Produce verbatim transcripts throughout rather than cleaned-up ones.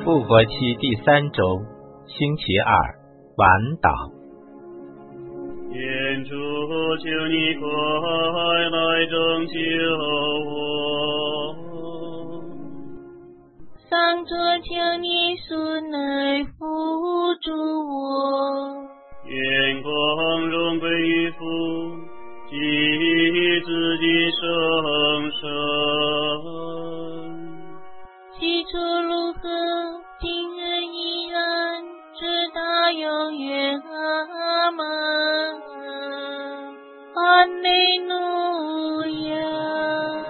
复活期第三周，星期二，晚祷。 愿主求你快来拯救我， 上主求你速来扶助我， 愿光荣归于父及子及圣神， 起初如何，今日依然，直到永远。阿们。哈利路亚。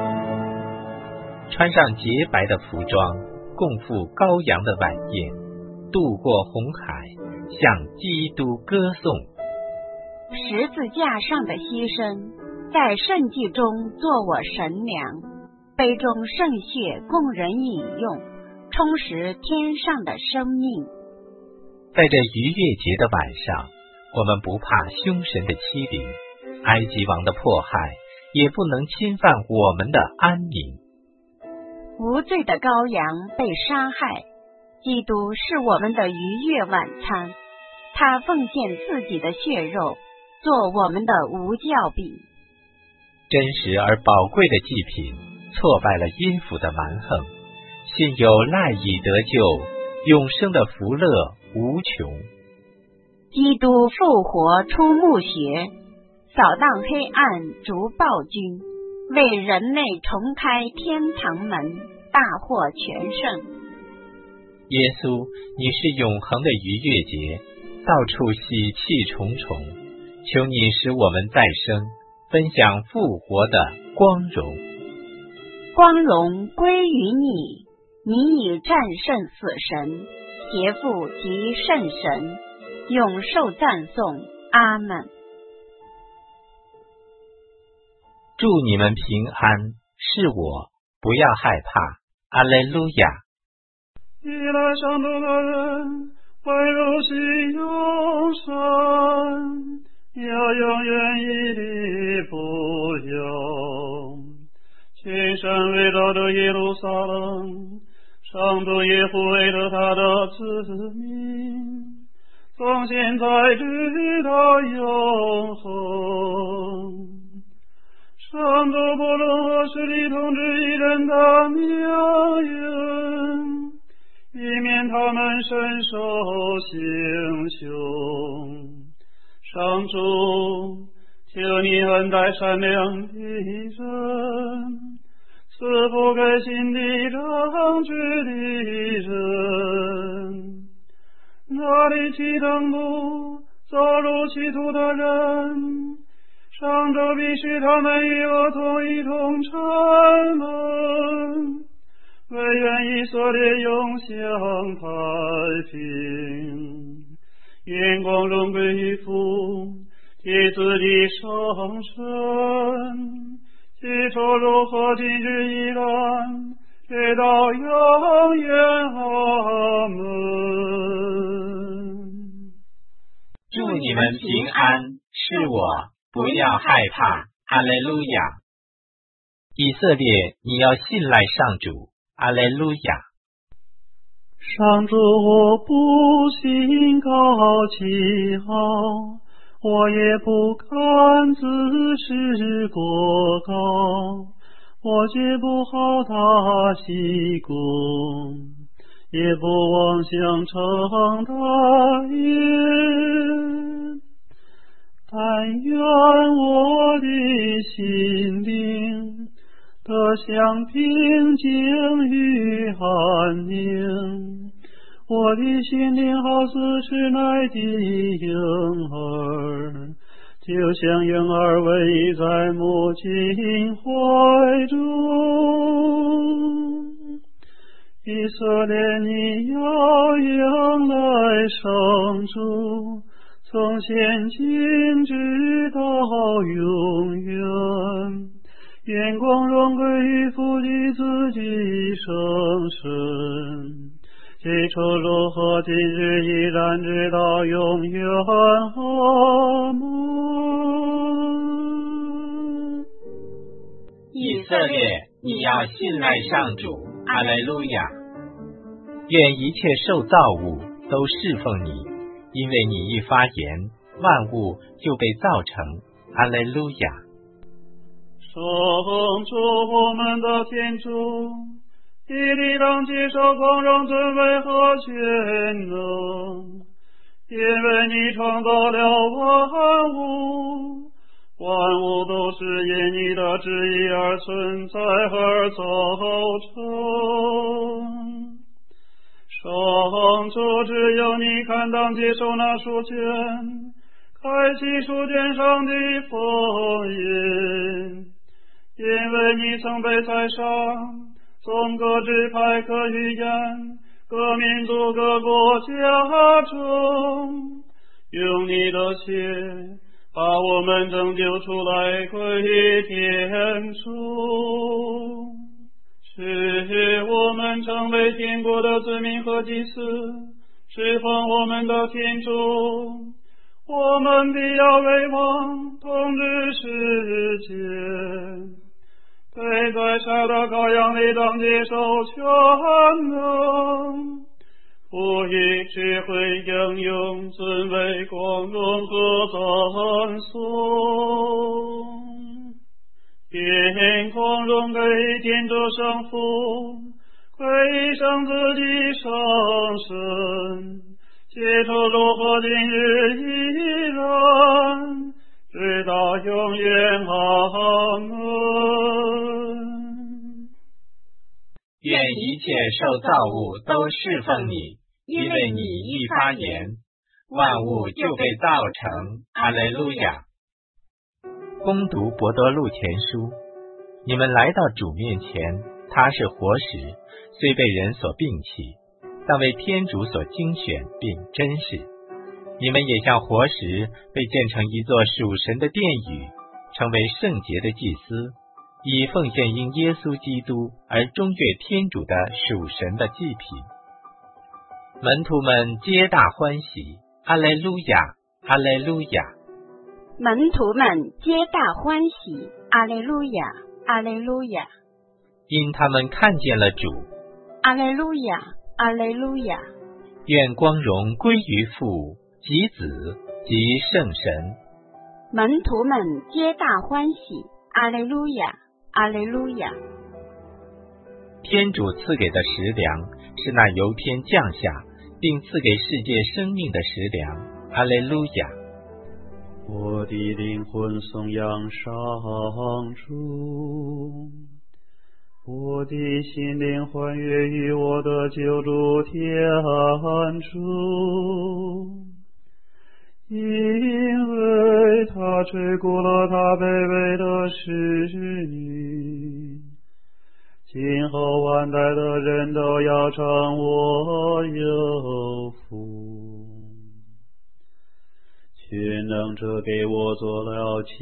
穿上洁白的服装，共赴羔羊的晚宴，渡过红海，向基督歌颂。 十字架上的牺牲，在圣祭中做我神粮，杯中圣血供人饮用，充实天上的生命。 在这逾越节的晚上，我们不怕凶神的欺凌，埃及王的迫害也不能侵犯我们的安宁。 无罪的羔羊被杀害，基督是我们的逾越晚餐，他奉献自己的血肉做我们的无酵饼。 真实而宝贵的祭品挫败了阴府的蛮横，信有赖以得救，永生的福乐无穷。 基督复活出墓穴，扫荡黑暗逐暴君，为人类重开天堂门，大获全胜。 耶稣，你是永恒的逾越节，到处喜气重重，求你使我们再生，分享复活的光荣。 光荣归于你，你已战胜死神、邪父及圣神，永受赞颂。阿们。 祝你们平安，是我，不要害怕。阿肋路亚。 依赖上主的人，会如喜永生，要永远屹立不摇。亲身伟大的耶路撒冷，上主也护卫着他的子民，从现在直到永恒。上主不论何时里统治一人的名人，以免他们身受刑凶。上主，求你恩待善良的人，赐福给心地正直的人。那里其等路走入歧途的人，上主必使他们与我同一同沉沦，惟愿以色列永享太平。愿光荣归于父及子的圣神，起初如何，今日依然，直到永远。阿门。 祝你们平安，是我，不要害怕。阿肋路亚。以色列，你要信赖上主。阿肋路亚。 上主，我不心高气傲，我也不敢自视过高，我绝不好大喜功，也不妄想成大业。但愿我的心灵得享平静与安宁，我的心灵好似是奶的婴儿，就像婴儿偎在母亲怀中。以色列，你要迎来上主，从现今直到永远。愿光荣归于父及子及圣神，起初如何，今日依然，直到永远。阿门。 以色列，你要信赖上主。阿肋路亚。 愿一切受造物都侍奉你，因为你一发言，万物就被造成。哈利路亚。 圣主我们的天主，你理当接受光荣尊贵和全能，因为你创造了万物，万物都是因你的旨意而存在而造成。圣主，只有你堪当接受那书卷，开启书卷上的封印，因为你曾被栽上，从各支派、各语言、各民族、各国家中，用你的血把我们拯救出来归于天主，使我们成为天国的子民和祭司，侍奉我们的天主。我们必要为王统治世界，对在杀的羔羊里当接受全能，赋予智慧、应用、尊伟、光荣和赞颂。愿光荣给天主圣父，归圣子的圣神，接受如何今日依然，直到永远。阿门。 愿一切受造物都侍奉你，因为你一发言，万物就被造成。哈利路亚。恭读伯多禄前书，你们来到主面前，他是活石，虽被人所摒弃，但为天主所精选并珍视。你们也像活石，被建成一座属神的殿宇，成为圣洁的祭司，以奉献因耶稣基督而中悦天主的属神的祭品。门徒们皆大欢喜。哈利路亚，哈利路亚。 门徒们皆大欢喜。阿利路亚，阿利路亚。 因他们看见了主。 阿利路亚，阿利路亚。 愿光荣归于父及子及圣神。 门徒们皆大欢喜。阿利路亚，阿利路亚。 天主赐给的食粮是那由天降下并赐给世界生命的食粮。哈利路亚。 我的灵魂颂扬上主，我的心灵欢悦于我的救主天主，因为他垂顾了他卑微的使女，今后万代的人都要称我有福。全能者给我做了启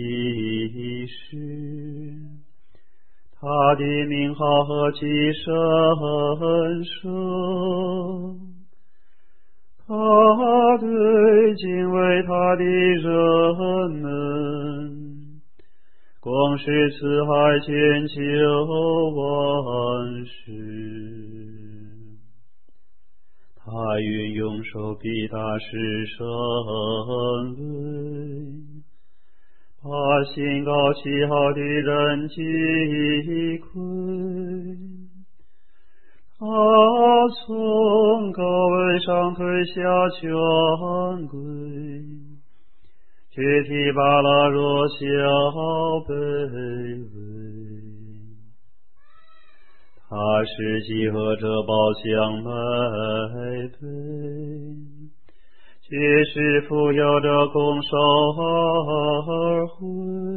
示，他的名号何其神圣，他对敬畏他的人们，光是慈爱千秋万世。他运用手臂大施神威，把心高气傲的人击溃。他从高位上推下权贵，却提拔了弱小卑微。他是集合着宝箱来对，却是富有着拱手而回。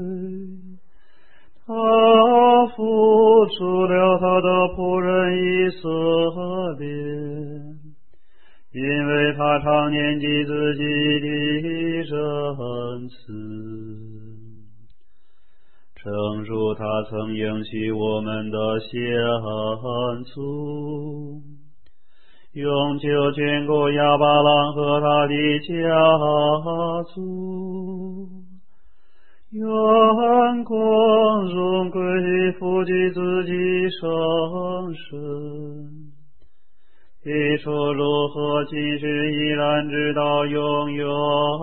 他付出了他的仆人以色列，因为他常念及自己的仁慈。正如他曾应许我们的先祖，永久眷顾亚巴郎和他的家族，愿光荣归于父及子及圣神， 起初如何，今日依然，直到永远。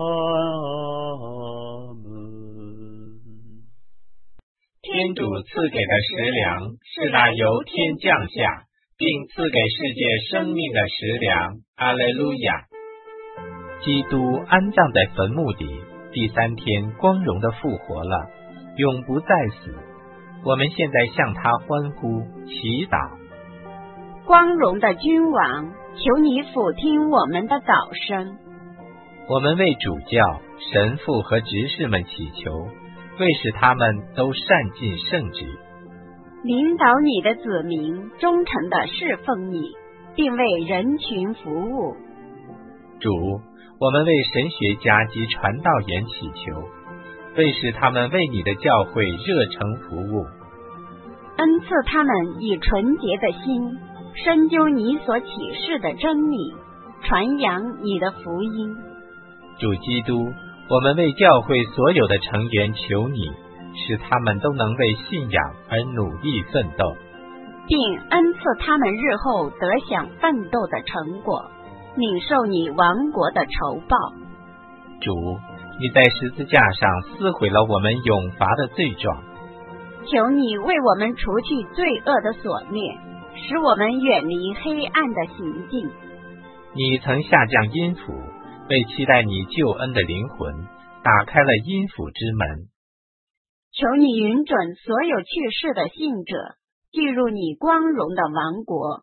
阿门。 天主赐给的食粮是那由天降下，并赐给世界生命的食粮。阿肋路亚。基督安葬在坟墓里，第三天光荣地复活了，永不再死。我们现在向他欢呼祈祷。 光荣的君王，求你俯听我们的祷声。 我们为主教、神父和执事们祈求，为使他们都善尽圣职， 领导你的子民忠诚地侍奉你，并为人群服务。 主，我们为神学家及传道员祈求，为使他们为你的教会热诚服务， 恩赐他们以纯洁的心深究你所启示的真理，传扬你的福音。 主基督，我们为教会所有的成员求你，使他们都能为信仰而努力奋斗， 并恩赐他们日后得享奋斗的成果，领受你王国的酬报。 主，你在十字架上撕毁了我们永罚的罪状， 求你为我们除去罪恶的锁链，使我们远离黑暗的行径。 你曾下降阴府，为期待你救恩的灵魂打开了阴府之门。 求你允准所有去世的信者进入你光荣的王国。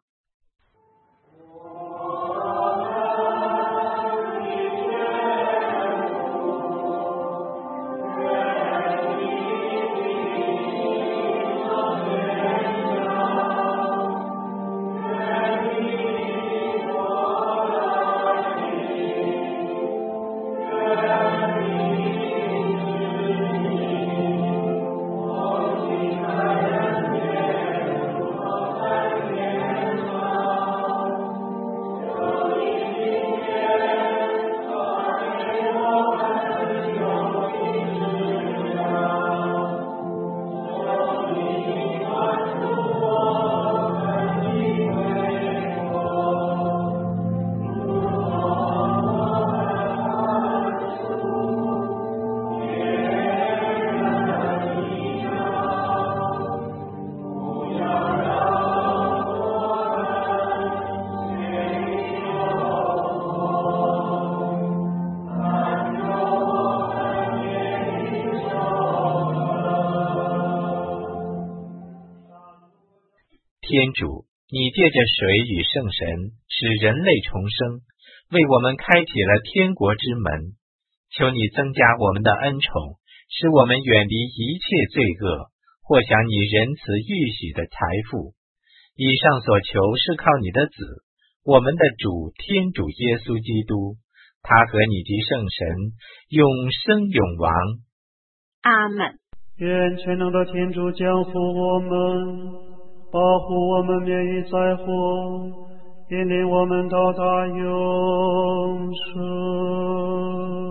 天主，你借着水与圣神使人类重生，为我们开启了天国之门。求你增加我们的恩宠，使我们远离一切罪恶，获享你仁慈预许的财富。以上所求是靠你的子，我们的主天主耶稣基督，他和你及圣神永生永王。 阿们。 愿全能的天主降福我们，保护我们免于灾祸，引领我们到达永生。